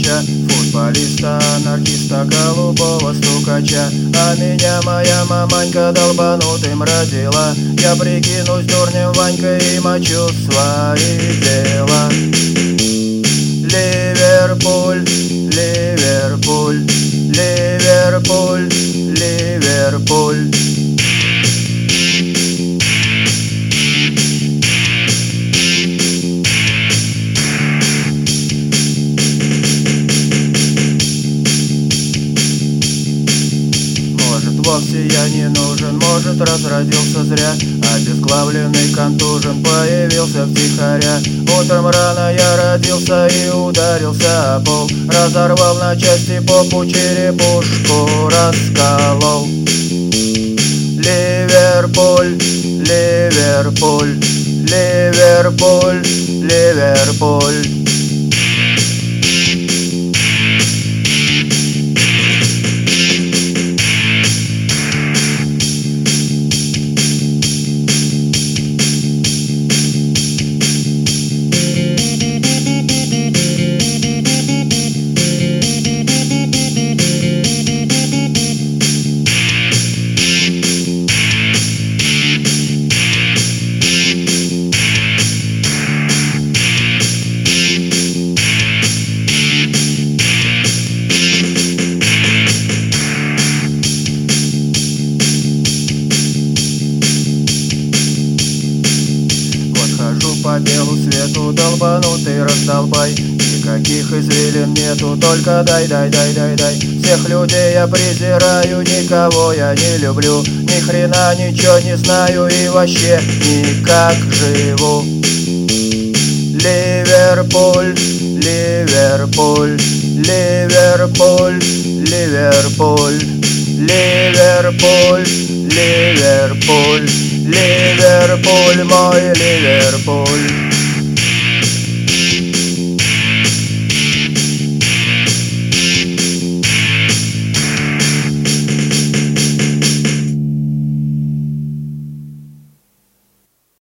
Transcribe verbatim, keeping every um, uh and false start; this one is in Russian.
стукача, футболиста, анархиста, голубого стукача. А меня моя маманька долбанутым родила. Я прикинусь дурнем Ванькой и мочу свои дела. Ливерпуль, Ливерпуль, Ливерпуль, Ливерпуль. Может, вовсе я не нужен, может, разродился зря. Обезглавленный, контужен, появился втихаря. Утром рано я родился и ударился о пол. Разорвал на части попу, черепушку расколол. Ливерпуль, Ливерпуль, Ливерпуль, Ливерпуль. По белу свету долбанутый раздолбай. Никаких извилин нету, только дай, дай, дай, дай, дай. Всех людей я презираю, никого я не люблю. Ни хрена ничего не знаю и вообще никак живу. Ливерпуль, Ливерпуль, Ливерпуль, Ливерпуль, Ливерпуль, Ливерпуль, Ливерпуль, мой Ливерпуль.